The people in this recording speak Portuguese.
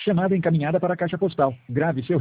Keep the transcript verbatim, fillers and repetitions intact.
Chamada encaminhada para a caixa postal. Grave seu